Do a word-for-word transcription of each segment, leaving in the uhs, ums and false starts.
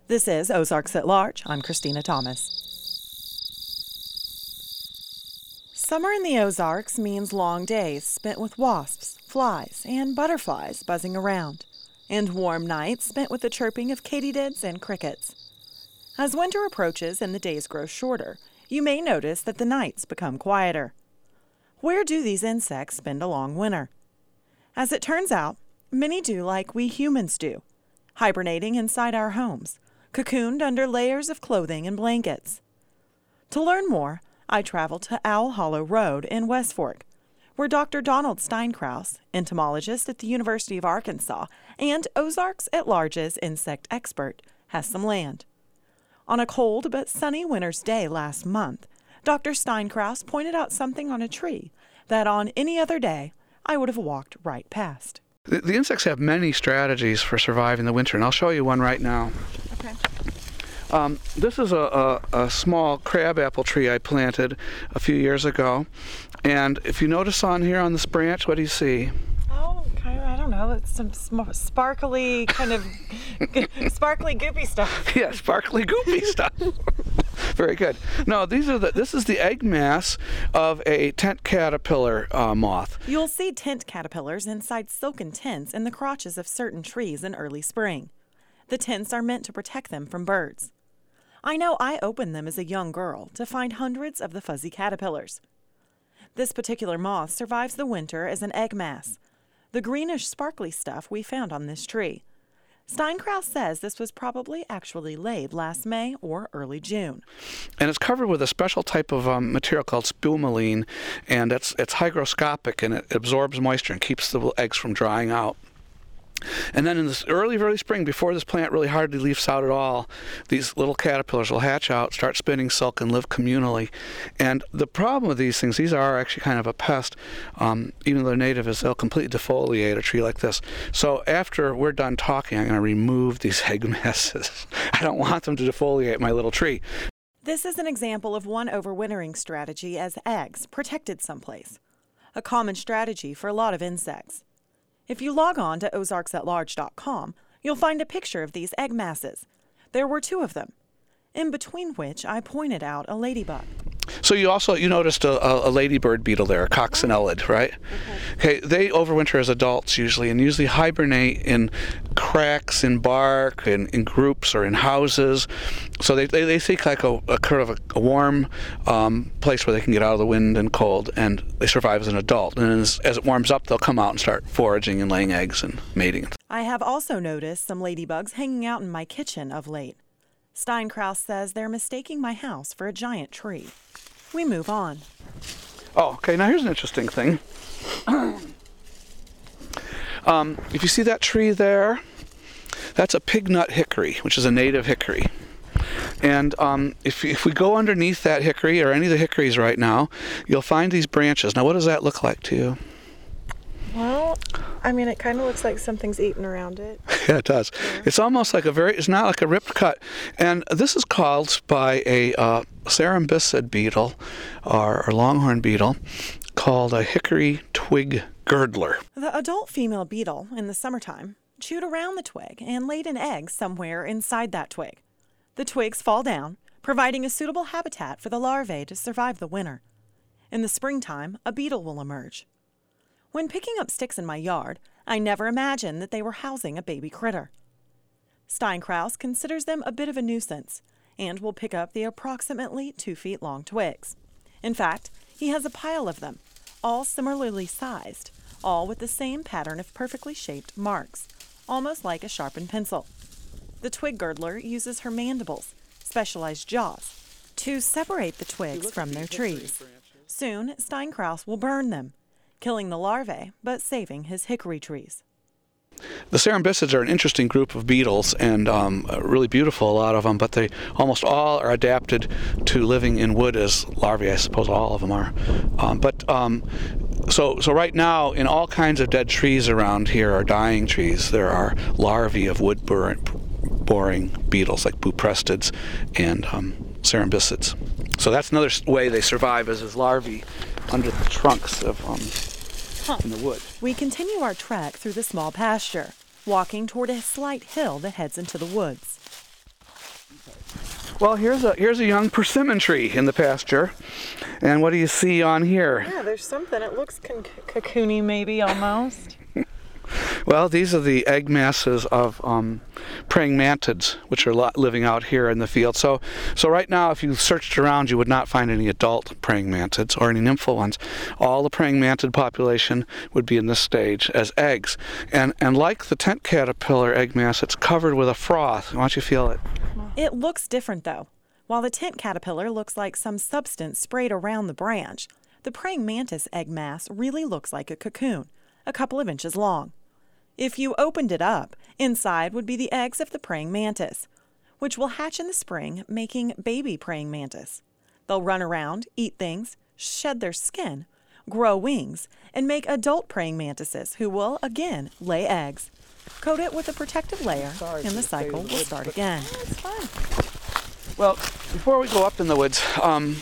This is Ozarks at Large. I'm Christina Thomas. Summer in the Ozarks means long days spent with wasps, flies, and butterflies buzzing around, and warm nights spent with the chirping of katydids and crickets. As winter approaches and the days grow shorter, you may notice that the nights become quieter. Where do these insects spend a long winter? As it turns out, many do like we humans do, hibernating inside our homes, cocooned under layers of clothing and blankets. To learn more, I traveled to Owl Hollow Road in West Fork, where Doctor Donald Steinkraus, entomologist at the University of Arkansas and Ozarks at Large's insect expert, has some land. On a cold but sunny winter's day last month, Doctor Steinkraus pointed out something on a tree that on any other day I would have walked right past. The, the insects have many strategies for surviving the winter, and I'll show you one right now. Okay. Um, this is a, a, a small crabapple tree I planted a few years ago, and if you notice on here on this branch, what do you see? Oh, kind of, I don't know, it's some sm- sparkly, kind of sparkly, goopy stuff. Yeah, sparkly, goopy stuff. Very good. No, these are the. This is the egg mass of a tent caterpillar uh, moth. You'll see tent caterpillars inside silken tents in the crotches of certain trees in early spring. The tents are meant to protect them from birds. I know I opened them as a young girl to find hundreds of the fuzzy caterpillars. This particular moth survives the winter as an egg mass, the greenish sparkly stuff we found on this tree. Steinkraus says this was probably actually laid last May or early June. And it's covered with a special type of um, material called spumoline, and it's, it's hygroscopic, and it absorbs moisture and keeps the eggs from drying out. And then in this early, early spring, before this plant really hardly leaves out at all, these little caterpillars will hatch out, start spinning silk, and live communally. And the problem with these things, these are actually kind of a pest, um, even though they're native, is they'll completely defoliate a tree like this. So after we're done talking, I'm going to remove these egg masses. I don't want them to defoliate my little tree. This is an example of one overwintering strategy as eggs protected someplace, a common strategy for a lot of insects. If you log on to ozarks at large dot com, you'll find a picture of these egg masses. There were two of them, in between which I pointed out a ladybug. So you also, you noticed a, a ladybird beetle there, a coccinellid, right? Okay. Okay, they overwinter as adults usually, and usually hibernate in cracks in bark, in, in groups, or in houses. So they they, they seek like a, a kind of a, a warm um, place where they can get out of the wind and cold, and they survive as an adult. And as, as it warms up, they'll come out and start foraging and laying eggs and mating. I have also noticed some ladybugs hanging out in my kitchen of late. Steinkraus says they're mistaking my house for a giant tree. We move on. Oh, okay, now here's an interesting thing. um, if you see that tree there, that's a pignut hickory, which is a native hickory. And um, if, if we go underneath that hickory, or any of the hickories right now, you'll find these branches. Now, what does that look like to you? Well, I mean, it kind of looks like something's eaten around it. Yeah, it does. Yeah. It's almost like a very, it's not like a ripped cut. And this is called by a uh, cerambycid beetle, or, or longhorn beetle, called a hickory twig girdler. The adult female beetle, in the summertime, chewed around the twig and laid an egg somewhere inside that twig. The twigs fall down, providing a suitable habitat for the larvae to survive the winter. In the springtime, a beetle will emerge. When picking up sticks in my yard, I never imagined that they were housing a baby critter. Steinkraus considers them a bit of a nuisance and will pick up the approximately two feet long twigs. In fact, he has a pile of them, all similarly sized, all with the same pattern of perfectly shaped marks, almost like a sharpened pencil. The twig girdler uses her mandibles, specialized jaws, to separate the twigs from their trees. Soon, Steinkraus will burn them, killing the larvae, but saving his hickory trees. The cerambycids are an interesting group of beetles, and um, really beautiful, a lot of them, but they almost all are adapted to living in wood as larvae. I suppose all of them are. Um, but um, so, so right now, in all kinds of dead trees around here, or dying trees, there are larvae of wood-boring beetles like buprestids and um, cerambycids. So that's another way they survive, is as larvae under the trunks of um, huh. in the wood. We continue our trek through the small pasture, walking toward a slight hill that heads into the woods. Well, here's a here's a young persimmon tree in the pasture, and what do you see on here? Yeah, there's something. It looks con- cocoony, maybe almost. Well, these are the egg masses of um, praying mantids, which are li- living out here in the field. So, so right now, if you searched around, you would not find any adult praying mantids or any nymphal ones. All the praying mantid population would be in this stage as eggs. And and like the tent caterpillar egg mass, it's covered with a froth. Why don't you feel it? It looks different, though. While the tent caterpillar looks like some substance sprayed around the branch, the praying mantis egg mass really looks like a cocoon, a couple of inches long. If you opened it up, inside would be the eggs of the praying mantis, which will hatch in the spring, making baby praying mantis. They'll run around, eat things, shed their skin, grow wings, and make adult praying mantises who will, again, lay eggs. Coat it with a protective layer, and the cycle will start again. Oh, it's fun. Well, before we go up in the woods, um,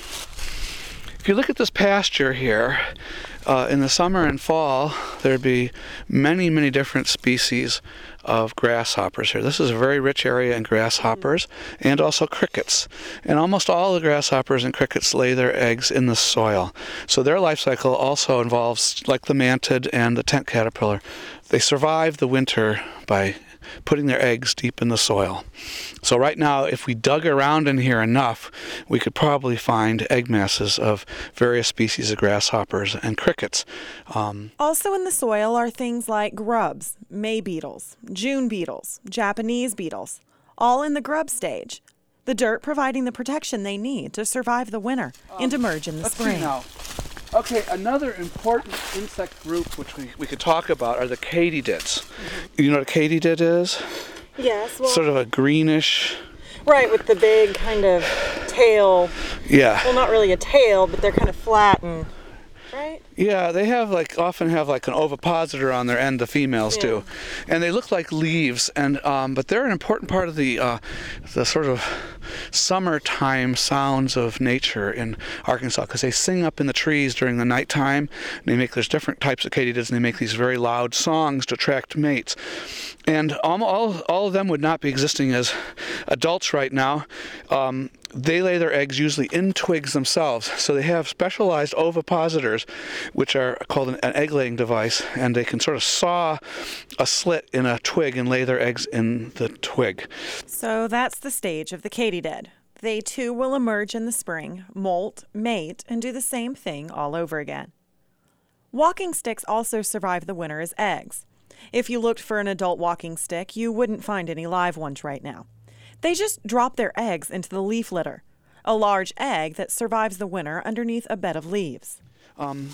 if you look at this pasture here, uh, in the summer and fall, there'd be many, many different species of grasshoppers here. This is a very rich area in grasshoppers mm-hmm. and also crickets. And almost all the grasshoppers and crickets lay their eggs in the soil. So their life cycle also involves, like the mantid and the tent caterpillar, they survive the winter by putting their eggs deep in the soil. So right now, if we dug around in here enough, we could probably find egg masses of various species of grasshoppers and crickets. Um, also in the soil are things like grubs, May beetles, June beetles, Japanese beetles, all in the grub stage. The dirt providing the protection they need to survive the winter um, and emerge in the let's spring. See now. Okay, another important insect group which we, we could talk about are the katydids. Mm-hmm. You know what a katydid is? Yes. Well, sort of a greenish... Right, with the big kind of tail. Yeah. Well, not really a tail, but they're kind of flat and... Right? Yeah, they have like often have like an ovipositor on their end. The females yeah. do, and they look like leaves. And um, but they're an important part of the uh, the sort of summertime sounds of nature in Arkansas because they sing up in the trees during the nighttime. And they make there's different types of katydids, and they make these very loud songs to attract mates. And all all, all of them would not be existing as adults right now. Um, They lay their eggs usually in twigs themselves, so they have specialized ovipositors, which are called an, an egg-laying device, and they can sort of saw a slit in a twig and lay their eggs in the twig. So that's the stage of the katydid. They too will emerge in the spring, molt, mate, and do the same thing all over again. Walking sticks also survive the winter as eggs. If you looked for an adult walking stick, you wouldn't find any live ones right now. They just drop their eggs into the leaf litter, a large egg that survives the winter underneath a bed of leaves. Um,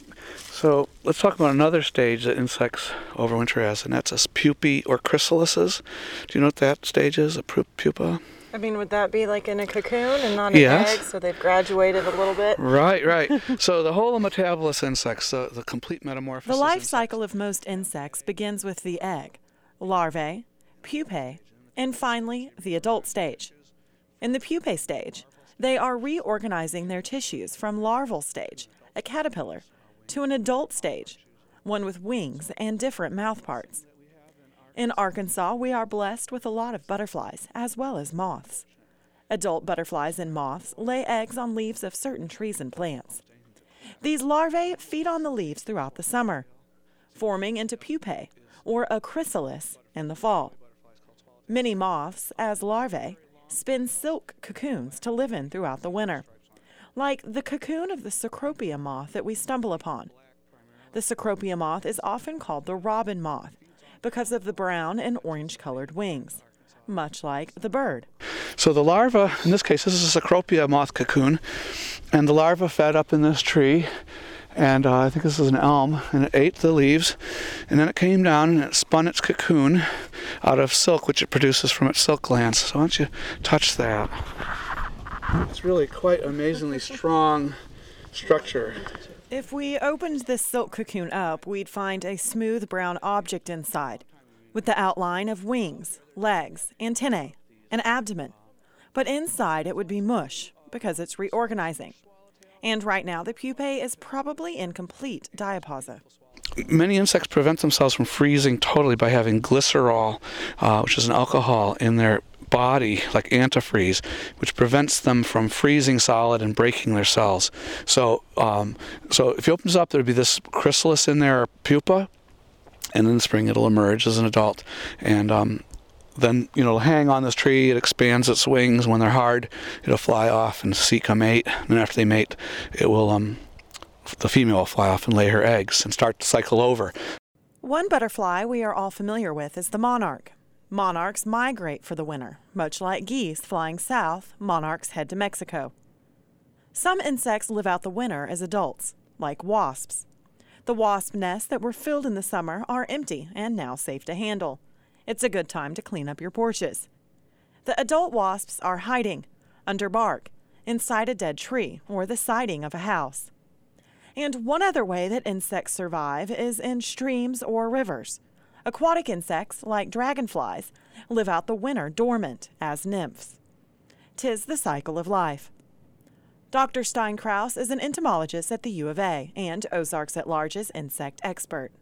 so let's talk about another stage that insects overwinter as, and that's as pupae or chrysalises. Do you know what that stage is, a pupa? I mean, would that be like in a cocoon and not an yes. egg, so they've graduated a little bit? Right, right. So the whole metabolous insects, the, the complete metamorphosis. The life insects. cycle of most insects begins with the egg, larvae, pupae, and finally, the adult stage. In the pupae stage, they are reorganizing their tissues from larval stage, a caterpillar, to an adult stage, one with wings and different mouth parts. In Arkansas, we are blessed with a lot of butterflies, as well as moths. Adult butterflies and moths lay eggs on leaves of certain trees and plants. These larvae feed on the leaves throughout the summer, forming into pupae, or a chrysalis, in the fall. Many moths, as larvae, spin silk cocoons to live in throughout the winter, like the cocoon of the Cecropia moth that we stumble upon. The Cecropia moth is often called the robin moth because of the brown and orange-colored wings, much like the bird. So the larva, in this case, this is a Cecropia moth cocoon, and the larva fed up in this tree. And uh, I think this is an elm, and it ate the leaves, and then it came down and it spun its cocoon out of silk, which it produces from its silk glands. So why don't you touch that? It's really quite amazingly strong structure. If we opened this silk cocoon up, we'd find a smooth brown object inside, with the outline of wings, legs, antennae, and abdomen. But inside it would be mush, because it's reorganizing. And right now, the pupae is probably in complete diapause. Many insects prevent themselves from freezing totally by having glycerol, uh, which is an alcohol, in their body like antifreeze, which prevents them from freezing solid and breaking their cells. So, um, so if he opens up, there'll be this chrysalis in their pupa, and in the spring it'll emerge as an adult, and um, then you know it'll hang on this tree. It expands its wings. When they're hard, it'll fly off and seek a mate. And after they mate, it will um, the female will fly off and lay her eggs and start to cycle over. One butterfly we are all familiar with is the monarch. Monarchs migrate for the winter. Much like geese flying south, monarchs head to Mexico. Some insects live out the winter as adults, like wasps. The wasp nests that were filled in the summer are empty and now safe to handle. It's a good time to clean up your porches. The adult wasps are hiding under bark, inside a dead tree, or the siding of a house. And one other way that insects survive is in streams or rivers. Aquatic insects, like dragonflies, live out the winter dormant as nymphs. 'Tis the cycle of life. Doctor Stein Krause is an entomologist at the U of A and Ozarks at Large's insect expert.